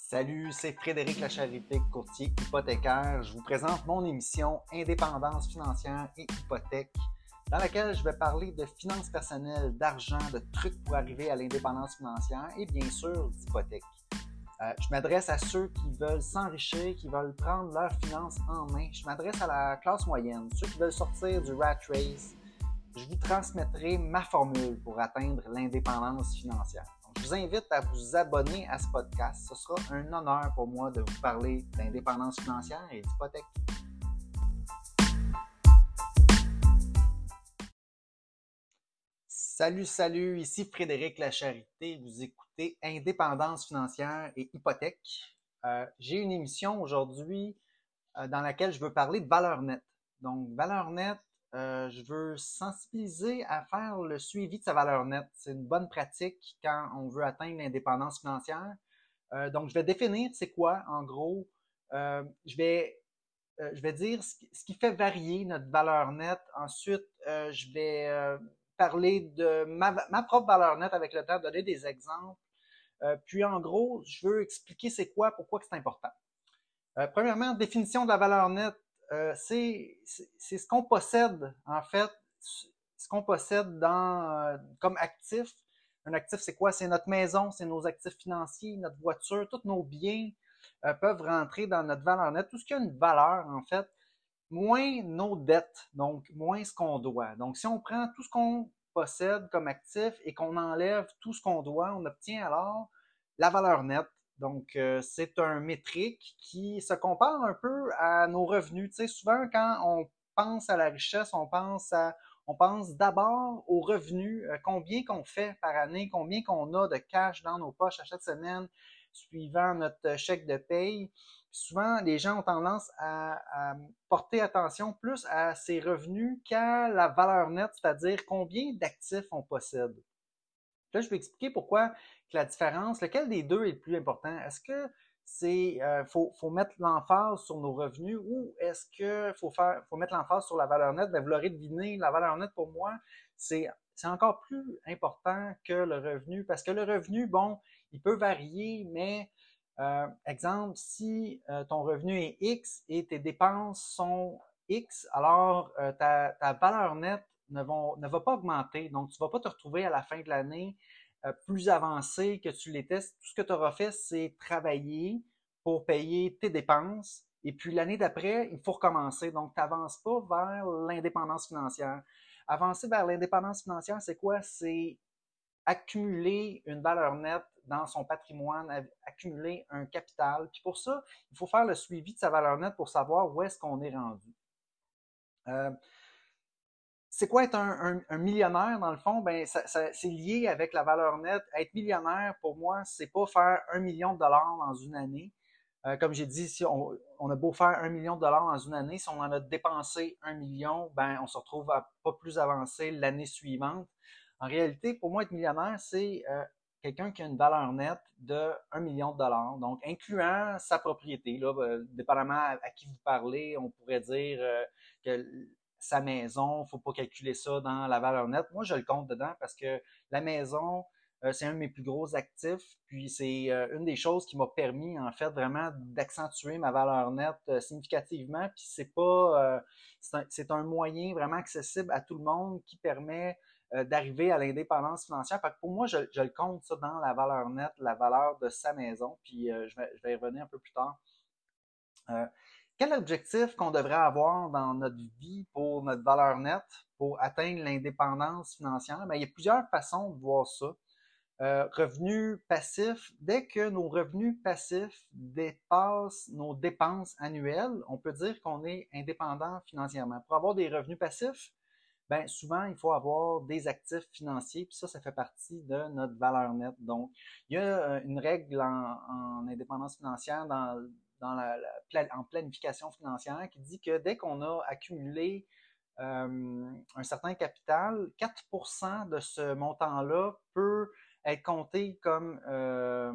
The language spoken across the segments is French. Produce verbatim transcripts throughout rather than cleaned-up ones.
Salut, c'est Frédéric Lacharité, courtier hypothécaire. Je vous présente mon émission Indépendance financière et hypothèque, dans laquelle je vais parler de finances personnelles, d'argent, de trucs pour arriver à l'indépendance financière et bien sûr d'hypothèque. Euh, je m'adresse à ceux qui veulent s'enrichir, qui veulent prendre leurs finances en main. Je m'adresse à la classe moyenne, ceux qui veulent sortir du rat race. Je vous transmettrai ma formule pour atteindre l'indépendance financière. Donc, je vous invite à vous abonner à ce podcast. Ce sera un honneur pour moi de vous parler d'indépendance financière et d'hypothèque. Salut, salut, ici Frédéric Lacharité. Vous écoutez Indépendance financière et hypothèque. Euh, j'ai une émission aujourd'hui euh, dans laquelle je veux parler de valeur nette. Donc, valeur nette, Euh, je veux sensibiliser à faire le suivi de sa valeur nette. C'est une bonne pratique quand on veut atteindre l'indépendance financière. Euh, donc, je vais définir c'est quoi, en gros. Euh, je vais, euh, je vais dire ce qui, ce qui fait varier notre valeur nette. Ensuite, euh, je vais euh, parler de ma, ma propre valeur nette avec le temps, donner des exemples. Euh, puis, en gros, je veux expliquer c'est quoi, pourquoi c'est important. Euh, premièrement, définition de la valeur nette. Euh, c'est, c'est, c'est ce qu'on possède, en fait, ce qu'on possède dans, euh, comme actif. Un actif, c'est quoi? C'est notre maison, c'est nos actifs financiers, notre voiture, tous nos biens euh, peuvent rentrer dans notre valeur nette. Tout ce qui a une valeur, en fait, moins nos dettes, donc moins ce qu'on doit. Donc, si on prend tout ce qu'on possède comme actif et qu'on enlève tout ce qu'on doit, on obtient alors la valeur nette. Donc, euh, c'est un métrique qui se compare un peu à nos revenus. Tu sais, souvent, quand on pense à la richesse, on pense à, on pense d'abord aux revenus, euh, combien qu'on fait par année, combien qu'on a de cash dans nos poches à chaque semaine, suivant notre chèque de paye. Souvent, les gens ont tendance à, à porter attention plus à ces revenus qu'à la valeur nette, c'est-à-dire combien d'actifs on possède. Là, je vais expliquer pourquoi que la différence, lequel des deux est le plus important. Est-ce que c'est euh, faut, faut mettre l'emphase sur nos revenus ou est-ce que faut faire faut mettre l'emphase sur la valeur nette? Ben, vous l'aurez deviné, la valeur nette pour moi, c'est c'est encore plus important que le revenu parce que le revenu, bon, il peut varier, mais euh, exemple, si euh, ton revenu est X et tes dépenses sont X, alors euh, ta, ta valeur nette ne, vont, ne va pas augmenter. Donc, tu ne vas pas te retrouver à la fin de l'année euh, plus avancé que tu l'étais. Tout ce que tu auras fait, c'est travailler pour payer tes dépenses. Et puis l'année d'après, il faut recommencer. Donc, tu n'avances pas vers l'indépendance financière. Avancer vers l'indépendance financière, c'est quoi? C'est accumuler une valeur nette dans son patrimoine, accumuler un capital. Puis pour ça, il faut faire le suivi de sa valeur nette pour savoir où est-ce qu'on est rendu. Euh, c'est quoi être un, un, un, millionnaire dans le fond? Ben, ça, ça, c'est lié avec la valeur nette. Être millionnaire, pour moi, c'est pas faire un million de dollars dans une année. Euh, comme j'ai dit, si on, on, a beau faire un million de dollars dans une année, si on en a dépensé un million, ben, on se retrouve à pas plus avancé l'année suivante. En réalité, pour moi, être millionnaire, c'est euh, quelqu'un qui a une valeur nette de un million de dollars. Donc, incluant sa propriété, là, euh, dépendamment à, à qui vous parlez, on pourrait dire euh, que sa maison, il ne faut pas calculer ça dans la valeur nette. Moi, je le compte dedans parce que la maison, euh, c'est un de mes plus gros actifs. Puis c'est euh, une des choses qui m'a permis, en fait, vraiment d'accentuer ma valeur nette euh, significativement. Puis c'est pas, euh, c'est, un, c'est un moyen vraiment accessible à tout le monde qui permet euh, d'arriver à l'indépendance financière. Fait que pour moi, je, je le compte ça dans la valeur nette, la valeur de sa maison. Puis euh, je, vais, je vais y revenir un peu plus tard. Euh, quel objectif qu'on devrait avoir dans notre vie pour notre valeur nette, pour atteindre l'indépendance financière? Bien, il y a plusieurs façons de voir ça. Euh, revenus passifs, dès que nos revenus passifs dépassent nos dépenses annuelles, on peut dire qu'on est indépendant financièrement. Pour avoir des revenus passifs, ben souvent, il faut avoir des actifs financiers, puis ça, ça fait partie de notre valeur nette. Donc, il y a une règle en, en indépendance financière dans, dans la, la, en planification financière qui dit que dès qu'on a accumulé euh, un certain capital, quatre pour cent de ce montant-là peut être compté comme euh,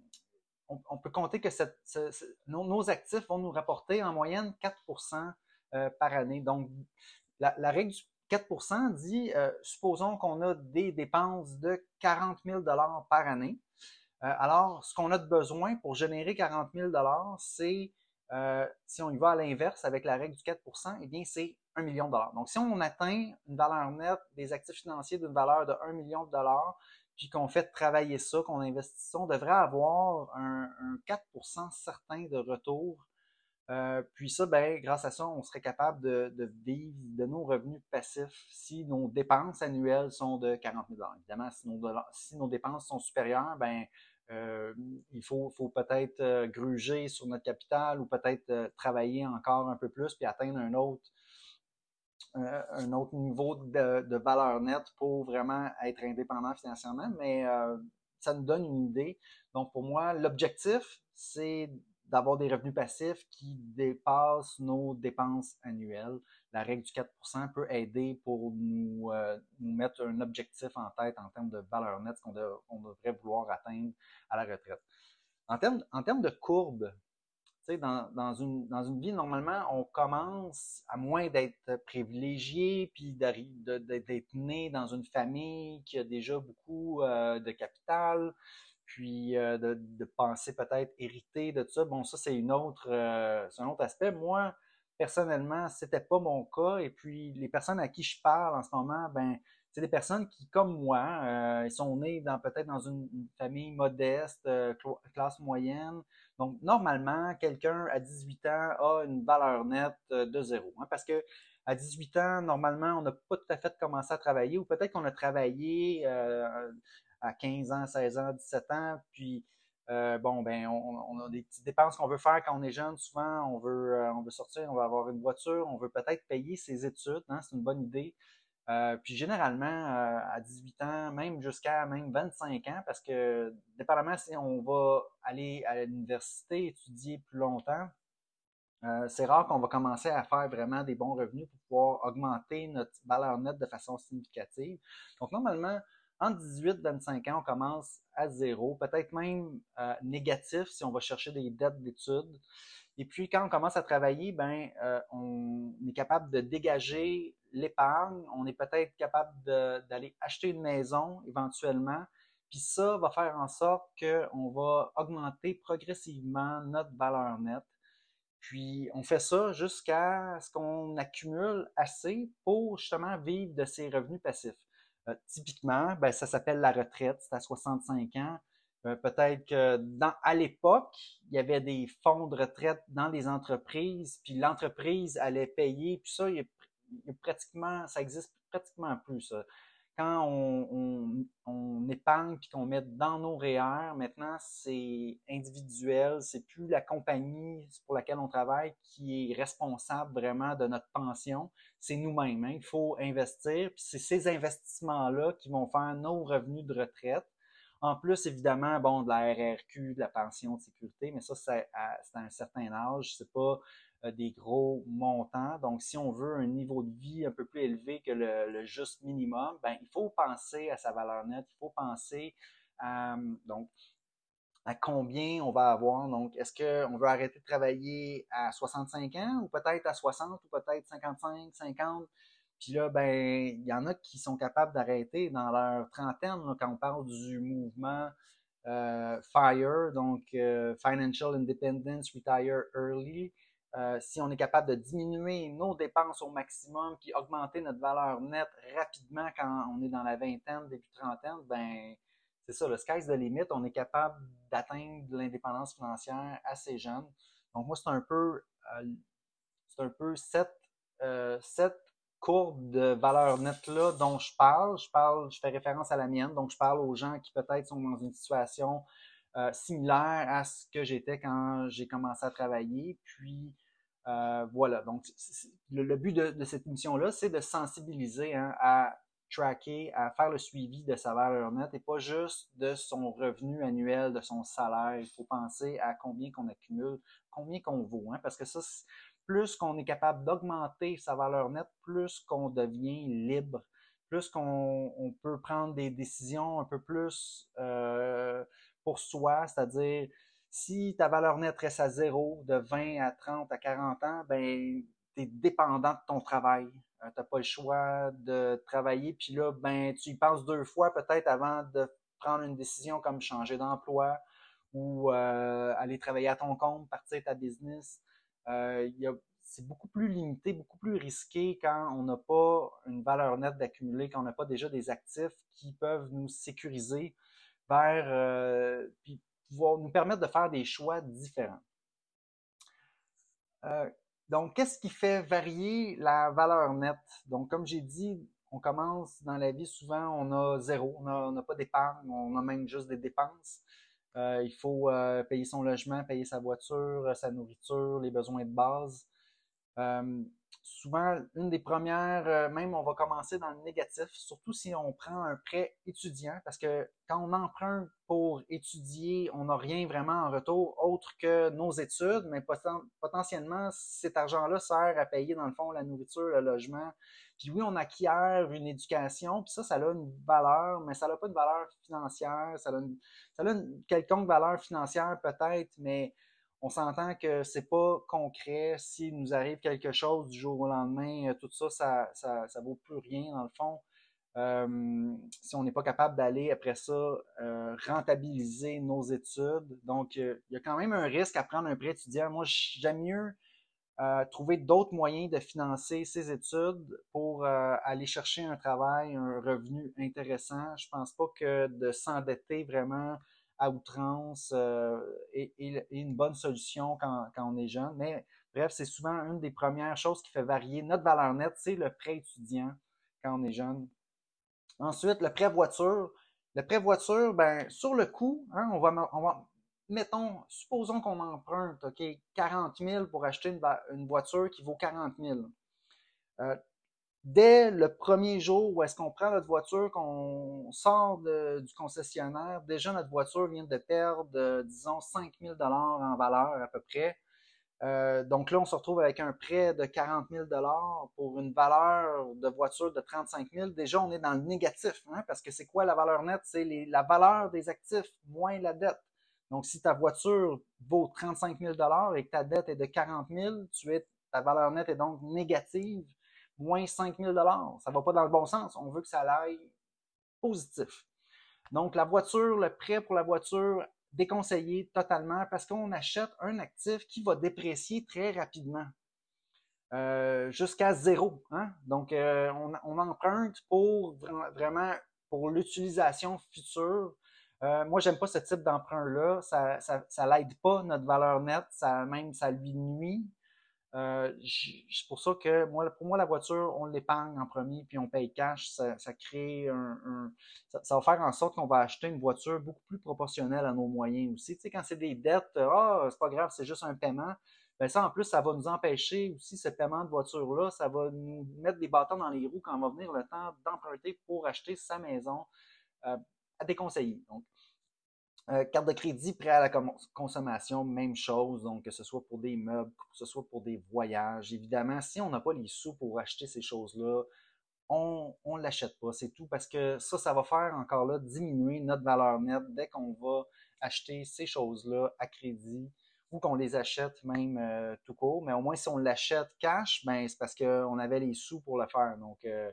on, on, peut compter que cette, ce, ce, nos, nos actifs vont nous rapporter en moyenne quatre pour cent euh, par année. Donc, la, la règle du quatre pour cent dit, euh, supposons qu'on a des dépenses de quarante mille dollars par année. Euh, alors, ce qu'on a de besoin pour générer quarante mille dollars, c'est, euh, si on y va à l'inverse avec la règle du quatre pour cent, eh bien, c'est un million de dollars. Donc, si on atteint une valeur nette des actifs financiers d'une valeur de un million de dollars, puis qu'on fait travailler ça, qu'on investit ça, on devrait avoir un, un quatre pour cent certain de retour. Euh, puis ça, ben, grâce à ça, on serait capable de, de vivre de nos revenus passifs si nos dépenses annuelles sont de quarante mille dollars. Évidemment, si nos, si nos dépenses sont supérieures, ben, euh, il faut, faut peut-être euh, gruger sur notre capital ou peut-être euh, travailler encore un peu plus puis atteindre un autre, euh, un autre niveau de, de valeur nette pour vraiment être indépendant financièrement. Mais euh, ça nous donne une idée. Donc, pour moi, l'objectif, c'est d'avoir des revenus passifs qui dépassent nos dépenses annuelles. La règle du quatre pour cent peut aider pour nous, euh, nous mettre un objectif en tête en termes de valeur nette qu'on de, devrait vouloir atteindre à la retraite. En termes, en termes de courbe, tu sais, dans, dans, une, dans une vie, normalement, on commence, à moins d'être privilégié, puis d'être né dans une famille qui a déjà beaucoup euh, de capital, puis euh, de, de penser peut-être hériter de tout ça. Bon, ça, c'est une autre, euh, c'est un autre aspect. Moi, personnellement, c'était pas mon cas. Et puis, les personnes à qui je parle en ce moment, ben, c'est des personnes qui, comme moi, euh, ils sont nés dans peut-être dans une, une famille modeste, euh, classe moyenne. Donc, normalement, quelqu'un à dix-huit ans a une valeur nette de zéro. Hein, parce que à dix-huit ans, normalement, on n'a pas tout à fait commencé à travailler, ou peut-être qu'on a travaillé euh, à quinze ans, seize ans, dix-sept ans, puis euh, bon, ben, on, on, a des petites dépenses qu'on veut faire quand on est jeune. Souvent, on veut, euh, on veut sortir, on veut avoir une voiture, on veut peut-être payer ses études. Hein, c'est une bonne idée. Euh, puis généralement, euh, à dix-huit ans, même jusqu'à même vingt-cinq ans, parce que dépendamment si on va aller à l'université, étudier plus longtemps, euh, c'est rare qu'on va commencer à faire vraiment des bons revenus pour pouvoir augmenter notre valeur nette de façon significative. Donc normalement, entre dix-huit et vingt-cinq ans, on commence à zéro, peut-être même euh, négatif si on va chercher des dettes d'études. Et puis, quand on commence à travailler, ben, euh, on est capable de dégager l'épargne. On est peut-être capable d'aller acheter une maison éventuellement. Puis ça va faire en sorte qu'on va augmenter progressivement notre valeur nette. Puis on fait ça jusqu'à ce qu'on accumule assez pour justement vivre de ces revenus passifs. Euh, typiquement, ben, ça s'appelle la retraite, c'est à soixante-cinq ans. Euh, peut-être que dans, à l'époque, il y avait des fonds de retraite dans les entreprises, puis l'entreprise allait payer, puis ça, il y a, il y a pratiquement, ça existe pratiquement plus, ça. Quand on, on, on épargne puis qu'on met dans nos R E E R, maintenant, c'est individuel. C'est plus la compagnie pour laquelle on travaille qui est responsable vraiment de notre pension. C'est nous-mêmes. Hein. Il faut investir. Puis c'est ces investissements-là qui vont faire nos revenus de retraite. En plus, évidemment, bon, de la R R Q, de la pension de sécurité, mais ça, c'est à, c'est à un certain âge. C'est pas euh, des gros montants. Donc, si on veut un niveau de vie un peu plus élevé que le, le juste minimum, ben, il faut penser à sa valeur nette, il faut penser à, donc, à combien on va avoir. Donc, est-ce qu'on veut arrêter de travailler à soixante-cinq ans ou peut-être à soixante ou peut-être cinquante-cinq, cinquante? Puis là, ben, il y en a qui sont capables d'arrêter dans leur trentaine, là, quand on parle du mouvement euh, FIRE, donc euh, Financial Independence Retire Early. Euh, si on est capable de diminuer nos dépenses au maximum puis augmenter notre valeur nette rapidement quand on est dans la vingtaine, début trentaine, ben c'est ça, le sky's the limit. On est capable d'atteindre l'indépendance financière assez jeune. Donc moi, c'est un peu, euh, c'est un peu cette, euh, cette courbe de valeur nette-là dont je parle. Je parle, je fais référence à la mienne, donc je parle aux gens qui peut-être sont dans une situation euh, similaire à ce que j'étais quand j'ai commencé à travailler. Puis euh, voilà, donc le, le, but de, de cette émission-là, c'est de sensibiliser hein, à tracker, à faire le suivi de sa valeur nette et pas juste de son revenu annuel, de son salaire. Il faut penser à combien qu'on accumule, combien qu'on vaut, hein, parce que ça, plus qu'on est capable d'augmenter sa valeur nette, plus qu'on devient libre, plus qu'on on peut prendre des décisions un peu plus euh, pour soi, c'est-à-dire si ta valeur nette reste à zéro, de vingt à trente à quarante ans, ben tu es dépendant de ton travail. Euh, tu n'as pas le choix de travailler, puis là, ben tu y penses deux fois peut-être avant de prendre une décision comme changer d'emploi ou euh, aller travailler à ton compte, partir ta business. Euh, il y a, c'est beaucoup plus limité, beaucoup plus risqué quand on n'a pas une valeur nette d'accumuler, quand on n'a pas déjà des actifs qui peuvent nous sécuriser vers, euh, puis pouvoir nous permettre de faire des choix différents. Euh, donc, qu'est-ce qui fait varier la valeur nette? Donc, comme j'ai dit, on commence dans la vie, souvent, on a zéro, on n'a pas d'épargne, on a même juste des dépenses. Euh, il faut euh, payer son logement, payer sa voiture, sa nourriture, les besoins de base. Euh, souvent, une des premières, euh, même on va commencer dans le négatif, surtout si on prend un prêt étudiant, parce que quand on emprunte pour étudier, on n'a rien vraiment en retour autre que nos études, mais poten- potentiellement, cet argent-là sert à payer, dans le fond, la nourriture, le logement. Puis oui, on acquiert une éducation, puis ça, ça a une valeur, mais ça n'a pas de valeur financière, ça a une, ça a une quelconque valeur financière peut-être, mais on s'entend que c'est pas concret. S'il nous arrive quelque chose du jour au lendemain, tout ça, ça, ça, ça vaut plus rien dans le fond. Euh, si on n'est pas capable d'aller après ça euh, rentabiliser nos études. Donc, euh, il y a quand même un risque à prendre un prêt étudiant. Moi, j'aime mieux euh, trouver d'autres moyens de financer ses études pour euh, aller chercher un travail, un revenu intéressant. Je pense pas que de s'endetter vraiment à outrance euh, est, est, une bonne solution quand, quand on est jeune. Mais bref, c'est souvent une des premières choses qui fait varier notre valeur nette, c'est le prêt étudiant quand on est jeune. Ensuite, le prêt voiture. Le prêt voiture, ben, sur le coup, hein, on va, on va mettons, supposons qu'on emprunte, OK, quarante mille pour acheter une, une voiture qui vaut quarante mille. Euh, dès le premier jour où est-ce qu'on prend notre voiture, qu'on sort de, du concessionnaire, déjà notre voiture vient de perdre, euh, disons, cinq mille dollars en valeur à peu près. Euh, donc là, on se retrouve avec un prêt de quarante mille dollars pour une valeur de voiture de trente-cinq mille. Déjà, on est dans le négatif, hein, parce que c'est quoi la valeur nette? C'est les, la valeur des actifs moins la dette. Donc, si ta voiture vaut trente-cinq mille dollars et que ta dette est de quarante mille, tu es, ta valeur nette est donc négative, moins cinq mille dollars. Ça ne va pas dans le bon sens. On veut que ça aille positif. Donc, la voiture, le prêt pour la voiture, déconseillé totalement parce qu'on achète un actif qui va déprécier très rapidement, euh, jusqu'à zéro. Hein? Donc, euh, on, on, emprunte pour vraiment pour l'utilisation future. Euh, moi, j'aime pas ce type d'emprunt-là. Ça, ça, ça l'aide pas notre valeur nette, ça même ça lui nuit. Euh, c'est pour ça que moi, pour moi, la voiture, on l'épargne en premier, puis on paye cash. Ça, ça crée un, un ça, ça va faire en sorte qu'on va acheter une voiture beaucoup plus proportionnelle à nos moyens aussi. Tu sais, quand c'est des dettes, ah, c'est pas grave, c'est juste un paiement. Ben ça, en plus, ça va nous empêcher aussi ce paiement de voiture-là. Ça va nous mettre des bâtons dans les roues quand va venir le temps d'emprunter pour acheter sa maison, euh, à déconseiller. Donc, Euh, carte de crédit, prêt à la consommation, même chose, donc que ce soit pour des meubles, que ce soit pour des voyages. Évidemment, si on n'a pas les sous pour acheter ces choses-là, on ne l'achète pas, c'est tout, parce que ça, ça va faire encore là diminuer notre valeur nette dès qu'on va acheter ces choses-là à crédit ou qu'on les achète même euh, tout court. Mais au moins, si on l'achète cash, ben c'est parce qu'on avait les sous pour le faire. Donc, euh,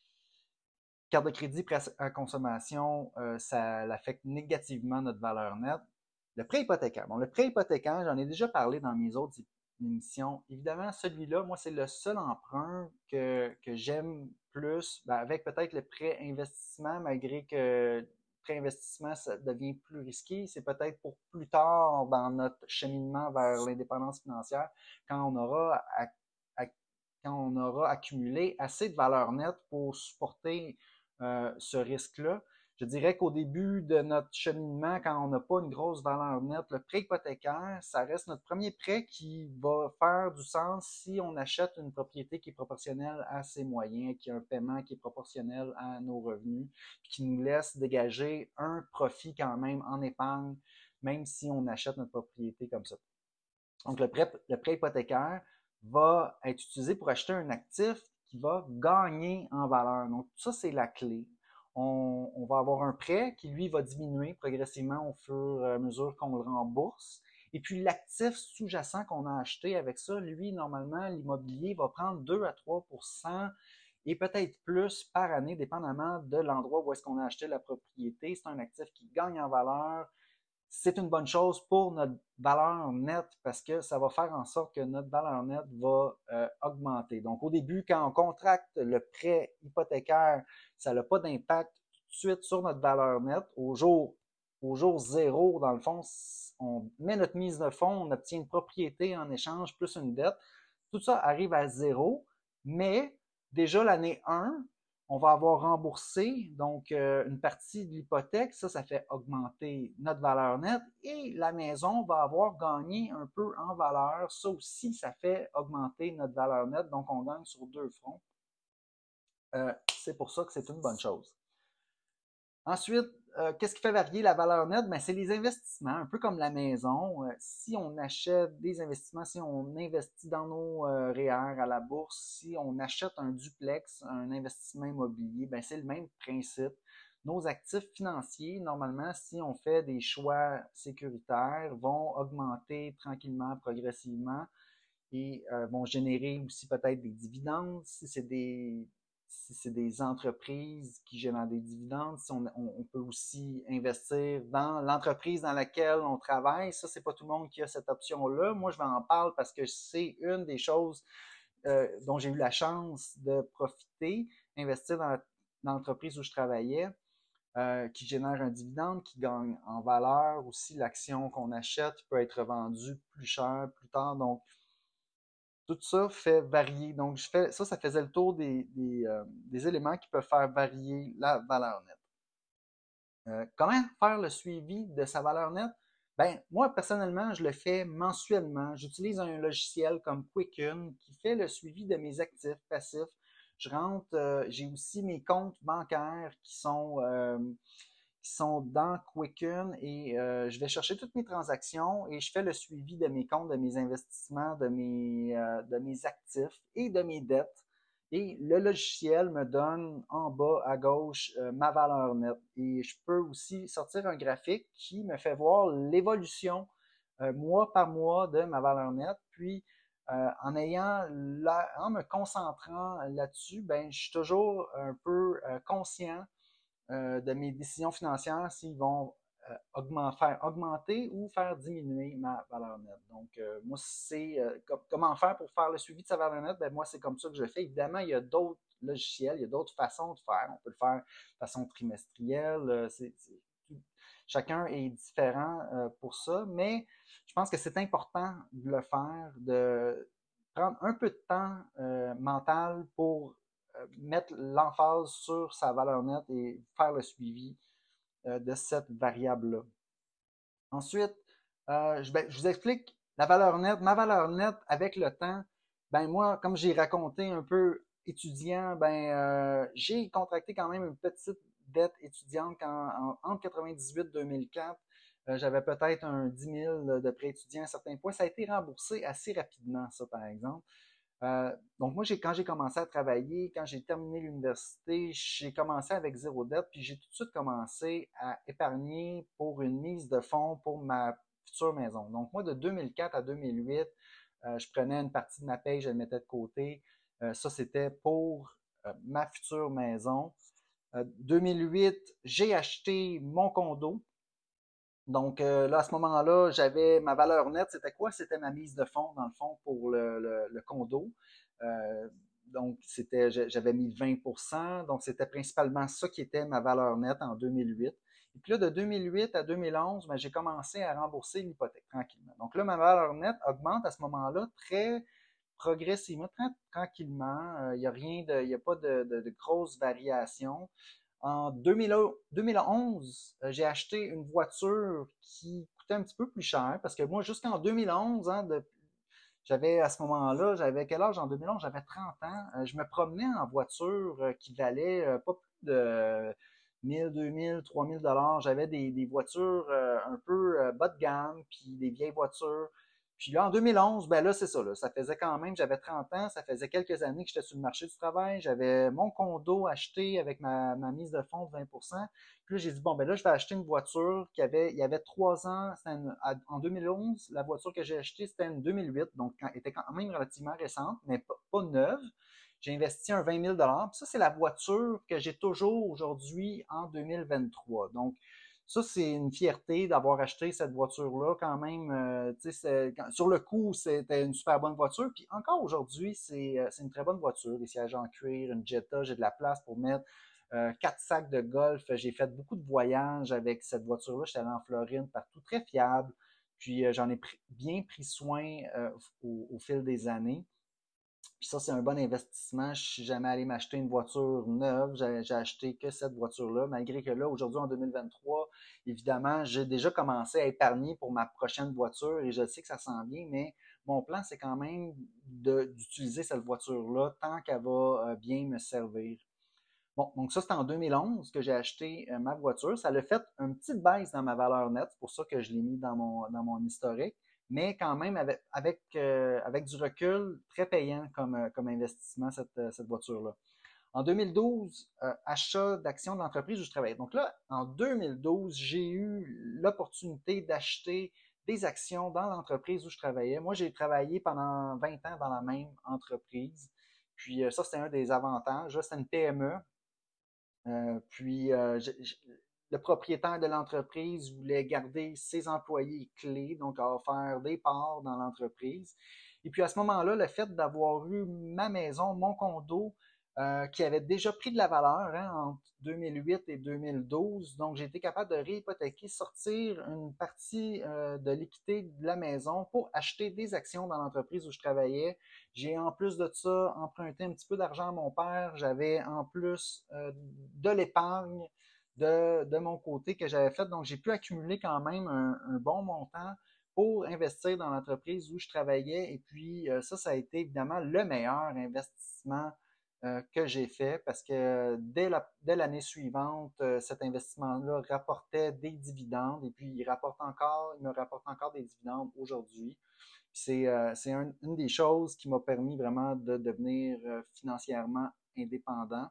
carte de crédit, prêt à consommation, euh, ça affecte négativement notre valeur nette. Le prêt hypothécaire. Bon, le prêt hypothécaire, j'en ai déjà parlé dans mes autres émissions. Évidemment, celui-là, moi, c'est le seul emprunt que, que j'aime plus, ben, avec peut-être le prêt investissement, malgré que le prêt investissement, ça devient plus risqué. C'est peut-être pour plus tard dans notre cheminement vers l'indépendance financière, quand on aura, à, à, quand on aura accumulé assez de valeur nette pour supporter euh, ce risque-là. Je dirais qu'au début de notre cheminement, quand on n'a pas une grosse valeur nette, le prêt hypothécaire, ça reste notre premier prêt qui va faire du sens si on achète une propriété qui est proportionnelle à ses moyens, qui a un paiement qui est proportionnel à nos revenus, puis qui nous laisse dégager un profit quand même en épargne, même si on achète notre propriété comme ça. Donc, le prêt, le prêt hypothécaire va être utilisé pour acheter un actif qui va gagner en valeur. Donc, ça, c'est la clé. On, on va avoir un prêt qui, lui, va diminuer progressivement au fur et à mesure qu'on le rembourse. Et puis, l'actif sous-jacent qu'on a acheté avec ça, lui, normalement, l'immobilier va prendre deux à trois pour cent et peut-être plus par année, dépendamment de l'endroit où est-ce qu'on a acheté la propriété. C'est un actif qui gagne en valeur. C'est une bonne chose pour notre valeur nette parce que ça va faire en sorte que notre valeur nette va euh, augmenter. Donc, au début, quand on contracte le prêt hypothécaire, ça n'a pas d'impact tout de suite sur notre valeur nette. Au jour, au jour zéro, dans le fond, on met notre mise de fonds, on obtient une propriété en échange plus une dette. Tout ça arrive à zéro, mais déjà l'année un, on va avoir remboursé donc euh, une partie de l'hypothèque. Ça, ça fait augmenter notre valeur nette et la maison va avoir gagné un peu en valeur. Ça aussi, ça fait augmenter notre valeur nette. Donc, on gagne sur deux fronts. Euh, c'est pour ça que c'est une bonne chose. Ensuite, euh, qu'est-ce qui fait varier la valeur nette? Ben, c'est les investissements, un peu comme la maison. Euh, si on achète des investissements, si on investit dans nos euh, R E E R à la bourse, si on achète un duplex, un investissement immobilier, ben, c'est le même principe. Nos actifs financiers, normalement, si on fait des choix sécuritaires, vont augmenter tranquillement, progressivement et euh, vont générer aussi peut-être des dividendes. Si c'est des si c'est des entreprises qui génèrent des dividendes, si on, on, on peut aussi investir dans l'entreprise dans laquelle on travaille. Ça, c'est pas tout le monde qui a cette option-là. Moi, je vais en parler parce que c'est une des choses euh, dont j'ai eu la chance de profiter, investir dans, dans l'entreprise où je travaillais, euh, qui génère un dividende, qui gagne en valeur. Aussi, l'action qu'on achète peut être vendue plus cher plus tard. Donc, tout ça fait varier. Donc, je fais, ça, ça faisait le tour des, des, euh, des éléments qui peuvent faire varier la valeur nette. Euh, comment faire le suivi de sa valeur nette? Ben, moi, personnellement, je le fais mensuellement. J'utilise un logiciel comme Quicken qui fait le suivi de mes actifs passifs. Je rentre, euh, j'ai aussi mes comptes bancaires qui sont, euh, qui sont dans Quicken et euh, je vais chercher toutes mes transactions et je fais le suivi de mes comptes, de mes investissements, de mes, euh, de mes actifs et de mes dettes. Et le logiciel me donne en bas à gauche euh, ma valeur nette. Et je peux aussi sortir un graphique qui me fait voir l'évolution euh, mois par mois de ma valeur nette. Puis, euh, en ayant la, en me concentrant là-dessus, ben, je suis toujours un peu euh, conscient euh, de mes décisions financières s'ils vont euh, augmenter, faire augmenter ou faire diminuer ma valeur nette. Donc, euh, moi, c'est euh, com- comment faire pour faire le suivi de sa valeur nette? Ben, moi, c'est comme ça que je fais. Évidemment, il y a d'autres logiciels, il y a d'autres façons de faire. On peut le faire de façon trimestrielle. Euh, c'est, c'est, chacun est différent euh, pour ça, mais je pense que c'est important de le faire, de prendre un peu de temps euh, mental pour euh, mettre l'emphase sur sa valeur nette et faire le suivi euh, de cette variable-là. Ensuite, euh, je, ben, je vous explique la valeur nette. Ma valeur nette avec le temps, ben moi, comme j'ai raconté un peu étudiant, ben euh, j'ai contracté quand même une petite dette étudiante quand, en, entre quatre-vingt-dix-huit et deux mille quatre. Euh, j'avais peut-être un dix mille de prêt étudiant à certains points. Ça a été remboursé assez rapidement, ça, par exemple. Euh, donc, moi, j'ai, quand j'ai commencé à travailler, quand j'ai terminé l'université, j'ai commencé avec zéro dette, puis j'ai tout de suite commencé à épargner pour une mise de fonds pour ma future maison. Donc, moi, de deux mille quatre à deux mille huit, euh, je prenais une partie de ma paye, je la mettais de côté. Euh, ça, c'était pour euh, ma future maison. Euh, deux mille huit, j'ai acheté mon condo. Donc euh, là, à ce moment-là, j'avais ma valeur nette, c'était quoi? C'était ma mise de fonds, dans le fond, pour le, le, le condo. Euh, donc, c'était, j'avais mis vingt pour cent. Donc, c'était principalement ça qui était ma valeur nette en deux mille huit. Et puis là, de deux mille huit à deux mille onze, ben, j'ai commencé à rembourser l'hypothèque tranquillement. Donc là, ma valeur nette augmente à ce moment-là très progressivement, très tranquillement. Il n'y a rien de, il n'y a pas de, de, de grosses variations. En deux mille onze, euh, j'ai acheté une voiture qui coûtait un petit peu plus cher parce que moi, jusqu'en deux mille onze, hein, de- j'avais à ce moment-là, j'avais quel âge en deux mille onze? J'avais trente ans. Euh, je me promenais en voiture euh, qui valait euh, pas plus de mille, deux mille, trois mille dollars. J'avais des, des voitures euh, un peu euh, bas de gamme, puis des vieilles voitures. Puis là, en deux mille onze, ben là, c'est ça. Là, ça faisait quand même, j'avais trente ans, ça faisait quelques années que j'étais sur le marché du travail. J'avais mon condo acheté avec ma, ma mise de fonds de vingt pour cent. Puis là, j'ai dit, bon, ben là, je vais acheter une voiture qui avait, il y avait trois ans, une, en deux mille onze, la voiture que j'ai achetée, c'était une deux mille huit, donc elle était quand même relativement récente, mais pas, pas neuve. j'ai investi un vingt mille dollars. Ça, c'est la voiture que j'ai toujours aujourd'hui en deux mille vingt-trois. Donc, ça, c'est une fierté d'avoir acheté cette voiture-là quand même. Euh, sur le coup, c'était une super bonne voiture. Puis encore aujourd'hui, c'est euh, une très bonne voiture. Des sièges en cuir, une Jetta, j'ai de la place pour mettre euh, quatre sacs de golf. J'ai fait beaucoup de voyages avec cette voiture-là. J'étais allé en Floride partout, très fiable. Puis euh, j'en ai pris, bien pris soin euh, au, au fil des années. Puis ça, c'est un bon investissement. Je suis jamais allé m'acheter une voiture neuve. J'ai acheté que cette voiture-là, malgré que là, aujourd'hui, en deux mille vingt-trois, évidemment, j'ai déjà commencé à épargner pour ma prochaine voiture et je sais que ça s'en vient, mais mon plan, c'est quand même d'utiliser cette voiture-là tant qu'elle va euh, bien me servir. Bon, donc ça, c'était en deux mille onze que j'ai acheté euh, ma voiture. Ça l'a fait une petite baisse dans ma valeur nette. C'est pour ça que je l'ai mis dans mon, dans mon historique. Mais quand même, avec, avec, euh, avec du recul, très payant comme, euh, comme investissement, cette, euh, cette voiture-là. En deux mille douze, euh, achat d'actions d'entreprise où je travaillais. Donc là, en deux mille douze, j'ai eu l'opportunité d'acheter des actions dans l'entreprise où je travaillais. Moi, j'ai travaillé pendant vingt ans dans la même entreprise. Puis euh, ça, c'était un des avantages. C'était une P M E. Euh, puis, euh, je, je, le propriétaire de l'entreprise voulait garder ses employés clés, donc à faire des parts dans l'entreprise. Et puis à ce moment-là, le fait d'avoir eu ma maison, mon condo, euh, qui avait déjà pris de la valeur hein, entre deux mille huit et deux mille douze, donc j'ai été capable de réhypothéquer, sortir une partie euh, de l'équité de la maison pour acheter des actions dans l'entreprise où je travaillais. J'ai en plus de ça emprunté un petit peu d'argent à mon père. J'avais en plus euh, de l'épargne de, de mon côté que j'avais fait. Donc, j'ai pu accumuler quand même un, un bon montant pour investir dans l'entreprise où je travaillais. Et puis, euh, ça, ça a été évidemment le meilleur investissement euh, que j'ai fait parce que dès la, dès l'année suivante, euh, cet investissement-là rapportait des dividendes et puis il rapporte encore, il me rapporte encore des dividendes aujourd'hui. C'est euh, un, une des choses qui m'a permis vraiment de devenir euh, financièrement indépendant.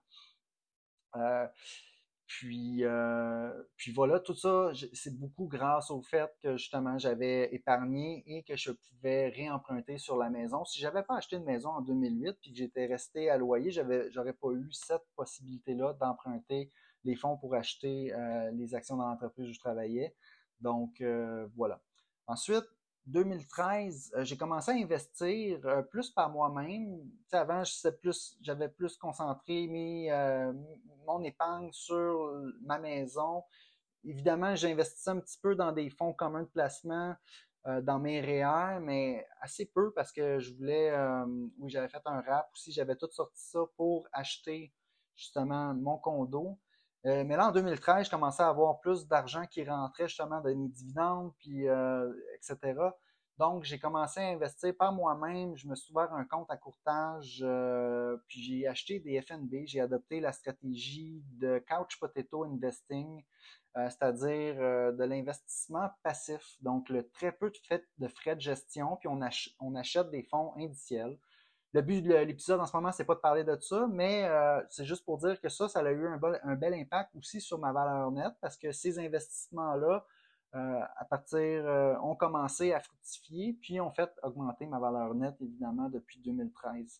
Euh, puis, euh, puis voilà, tout ça, c'est beaucoup grâce au fait que justement j'avais épargné et que je pouvais réemprunter sur la maison. Si j'avais pas acheté une maison en deux mille huit puis que j'étais resté à loyer, j'avais, j'aurais pas eu cette possibilité-là d'emprunter les fonds pour acheter euh, les actions dans l'entreprise où je travaillais. Donc euh, voilà. Ensuite, deux mille treize, euh, j'ai commencé à investir euh, plus par moi-même. Avant, plus, j'avais plus concentré mes, euh, mon épargne sur ma maison. Évidemment, j'ai investi un petit peu dans des fonds communs de placement, euh, dans mes R E E R, mais assez peu parce que je voulais, euh, oui, j'avais fait un rap aussi, j'avais tout sorti ça pour acheter justement mon condo. Euh, mais là, en deux mille treize, je commençais à avoir plus d'argent qui rentrait justement de mes dividendes, puis euh, et cetera. Donc, j'ai commencé à investir par moi-même. Je me suis ouvert un compte à courtage, euh, puis j'ai acheté des F N B. J'ai adopté la stratégie de Couch Potato Investing, euh, c'est-à-dire euh, de l'investissement passif. Donc, le très peu de frais de, frais de gestion, puis on, ach on achète des fonds indiciels. Le but de l'épisode en ce moment, c'est pas de parler de ça, mais euh, c'est juste pour dire que ça, ça a eu un bel, un bel impact aussi sur ma valeur nette parce que ces investissements-là, euh, à partir, euh, ont commencé à fructifier, puis ont fait augmenter ma valeur nette, évidemment, depuis deux mille treize.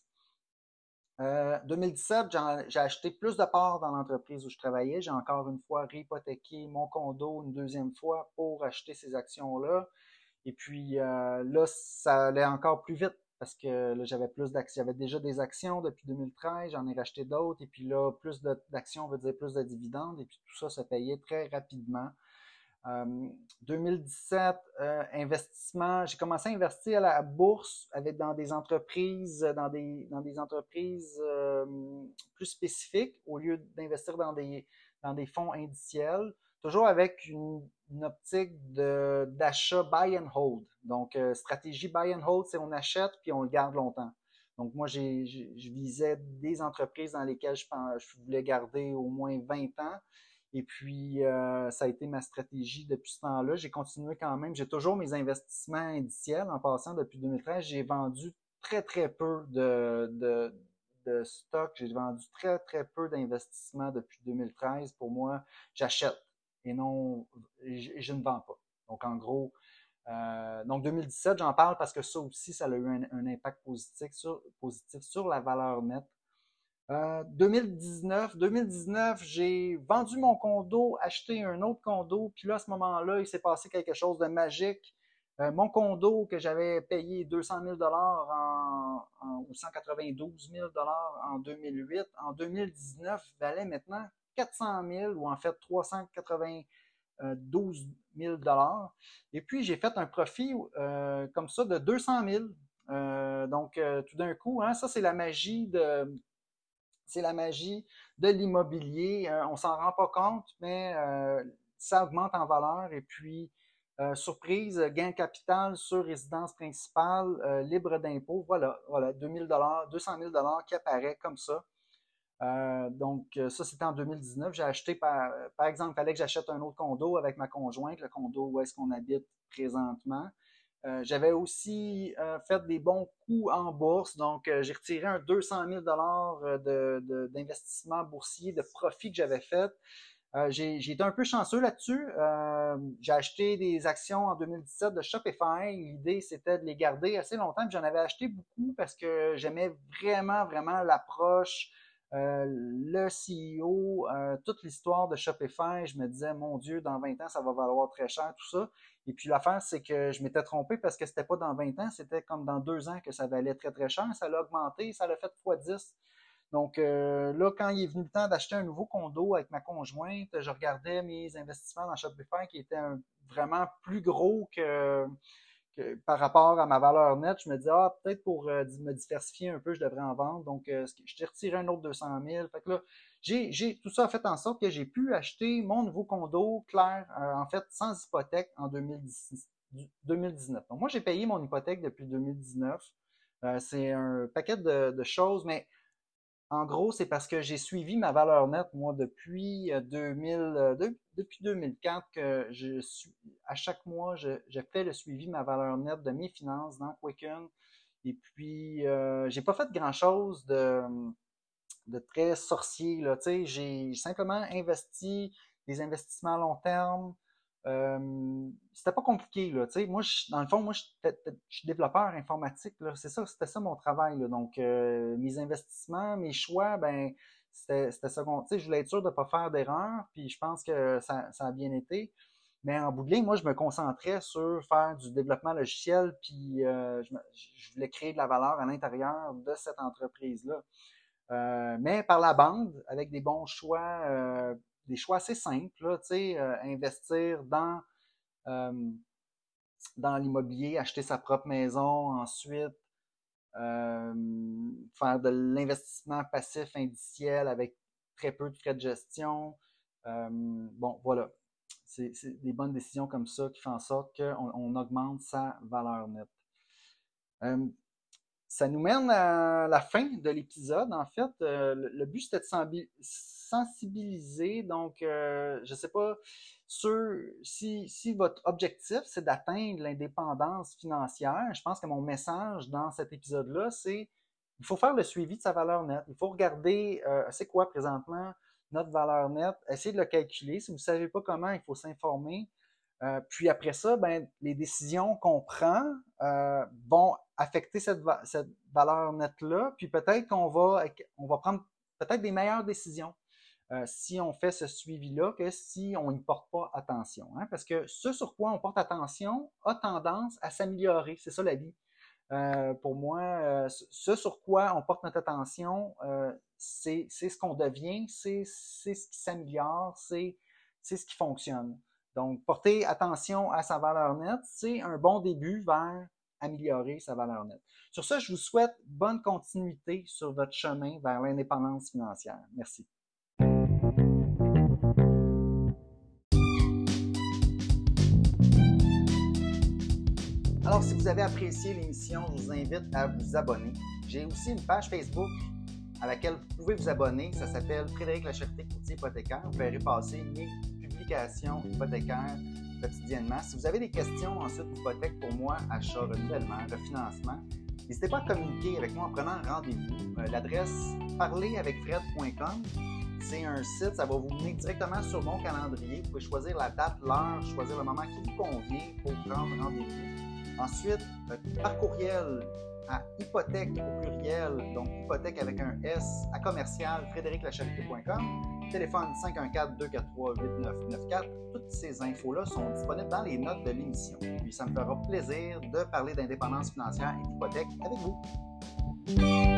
Euh, deux mille dix-sept, j'ai acheté plus de parts dans l'entreprise où je travaillais. J'ai encore une fois réhypothéqué mon condo une deuxième fois pour acheter ces actions-là. Et puis euh, là, ça allait encore plus vite parce que là, j'avais plus d'actions. J'avais déjà des actions depuis deux mille treize, j'en ai racheté d'autres. Et puis là, plus d'actions veut dire plus de dividendes. Et puis tout ça se payait très rapidement. Euh, deux mille dix-sept, euh, investissement, j'ai commencé à investir à la bourse avec dans des entreprises, dans des, dans des entreprises euh, plus spécifiques au lieu d'investir dans des, dans des fonds indiciels, toujours avec une, une optique d'achat buy and hold. Donc, euh, stratégie buy and hold, c'est on achète puis on le garde longtemps. Donc, moi, j'ai, je visais des entreprises dans lesquelles je, je voulais garder au moins vingt ans. Et puis, euh, ça a été ma stratégie depuis ce temps-là. J'ai continué quand même. J'ai toujours mes investissements indiciels. En passant, depuis deux mille treize, j'ai vendu très, très peu de, de, de stock. J'ai vendu très, très peu d'investissements depuis deux mille treize. Pour moi, j'achète et non, je, je ne vends pas. Donc, en gros, euh, donc deux mille dix-sept, j'en parle parce que ça aussi, ça a eu un, un impact positif sur, positif sur la valeur nette. Euh, deux mille dix-neuf, deux mille dix-neuf, j'ai vendu mon condo, acheté un autre condo, puis là, à ce moment-là, il s'est passé quelque chose de magique. Euh, mon condo que j'avais payé deux cent mille dollars en, en, ou cent quatre-vingt-douze mille dollars en deux mille huit, en deux mille dix-neuf, valait maintenant quatre cent mille ou en fait trois cent quatre-vingt-douze mille dollars. Et puis, j'ai fait un profit euh, comme ça de deux cent mille. Euh, donc, euh, tout d'un coup, hein, ça, c'est la magie de c'est la magie de l'immobilier. Euh, on s'en rend pas compte, mais euh, ça augmente en valeur. Et puis, euh, surprise, gain de capital sur résidence principale, euh, libre d'impôt. Voilà, voilà, deux mille dollars, deux cent mille dollars qui apparaît comme ça. Euh, donc, ça, c'était en deux mille dix-neuf. J'ai acheté, par, par exemple, il fallait que j'achète un autre condo avec ma conjointe, le condo où est-ce qu'on habite présentement. Euh, j'avais aussi euh, fait des bons coups en bourse, donc euh, j'ai retiré un deux cent mille dollars de, de, d'investissement boursier, de profit que j'avais fait. Euh, j'ai, j'ai été un peu chanceux là-dessus. Euh, j'ai acheté des actions en deux mille dix-sept de Shopify. L'idée, c'était de les garder assez longtemps. Puis j'en avais acheté beaucoup parce que j'aimais vraiment, vraiment l'approche, euh, le C E O, euh, toute l'histoire de Shopify. Je me disais, mon Dieu, dans vingt ans, ça va valoir très cher, tout ça. Et puis l'affaire, c'est que je m'étais trompé parce que c'était pas dans vingt ans, c'était comme dans deux ans que ça valait très, très cher. Ça l'a augmenté, ça l'a fait fois dix. Donc euh, là, quand il est venu le temps d'acheter un nouveau condo avec ma conjointe, je regardais mes investissements dans Shopify qui étaient un, vraiment plus gros que, que, par rapport à ma valeur nette. Je me disais, ah, peut-être pour euh, me diversifier un peu, je devrais en vendre. Donc, euh, je t'ai retiré un autre deux cent mille. Fait que là, j'ai, j'ai, tout ça a fait en sorte que j'ai pu acheter mon nouveau condo clair, euh, en fait, sans hypothèque en deux mille dix, deux mille dix-neuf. Donc, moi, j'ai payé mon hypothèque depuis deux mille dix-neuf. Euh, c'est un paquet de, de choses, mais en gros, c'est parce que j'ai suivi ma valeur nette, moi, depuis deux mille, de, depuis deux mille quatre, que je suis, à chaque mois, je, je fais le suivi de ma valeur nette de mes finances dans Quicken. Et puis, euh, j'ai pas fait grand-chose de, de très sorcier, là. Tu sais, j'ai simplement investi des investissements à long terme. Euh, c'était pas compliqué, là. Tu sais, moi, je, dans le fond, moi, je, je suis développeur informatique, là. C'est ça, c'était ça mon travail, là. Donc, euh, mes investissements, mes choix, ben, c'était, c'était ça. Tu sais, je voulais être sûr de pas faire d'erreur, puis je pense que ça, ça a bien été. Mais en bout de ligne, moi, je me concentrais sur faire du développement logiciel, puis euh, je, me, je voulais créer de la valeur à l'intérieur de cette entreprise-là. Euh, mais par la bande, avec des bons choix, euh, des choix assez simples, là, tu sais, euh, investir dans, euh, dans l'immobilier, acheter sa propre maison, ensuite euh, faire de l'investissement passif indiciel avec très peu de frais de gestion. Euh, bon, voilà. C'est, c'est des bonnes décisions comme ça qui font en sorte qu'on on augmente sa valeur nette. Euh, Ça nous mène à la fin de l'épisode. En fait, euh, le, le but c'était de sensibiliser. Donc, euh, je ne sais pas sur, si, si votre objectif c'est d'atteindre l'indépendance financière. Je pense que mon message dans cet épisode-là, c'est il faut faire le suivi de sa valeur nette. Il faut regarder euh, c'est quoi présentement notre valeur nette, essayer de le calculer. Si vous ne savez pas comment, il faut s'informer. Euh, puis après ça, ben, les décisions qu'on prend euh, vont affecter cette, va cette valeur nette-là, puis peut-être qu'on va, on va prendre peut-être des meilleures décisions euh, si on fait ce suivi-là que si on n'y porte pas attention. Hein? Parce que ce sur quoi on porte attention a tendance à s'améliorer. C'est ça la vie. Euh, pour moi, euh, ce sur quoi on porte notre attention, euh, c'est ce qu'on devient, c'est ce qui s'améliore, c'est ce qui fonctionne. Donc, porter attention à sa valeur nette, c'est un bon début vers améliorer sa valeur nette. Sur ce, je vous souhaite bonne continuité sur votre chemin vers l'indépendance financière. Merci. Alors, si vous avez apprécié l'émission, je vous invite à vous abonner. J'ai aussi une page Facebook à laquelle vous pouvez vous abonner. Ça s'appelle Frédéric Lachèreté, courtier hypothécaire. Vous verrez passer mes publications hypothécaires quotidiennement. Si vous avez des questions ensuite d'hypothèque pour moi, achat, renouvellement, refinancement, n'hésitez pas à communiquer avec moi en prenant rendez-vous. Euh, L'adresse parler avec fred point com, c'est un site, ça va vous mener directement sur mon calendrier. Vous pouvez choisir la date, l'heure, choisir le moment qui vous convient pour prendre rendez-vous. Ensuite, par courriel, à hypothèque au pluriel, donc hypothèque avec un S, à commercial frédéric lacharité point com. Téléphone cinq un quatre, deux quatre trois, huit neuf neuf quatre. Toutes ces infos-là sont disponibles dans les notes de l'émission. Puis ça me fera plaisir de parler d'indépendance financière et d'hypothèque avec vous.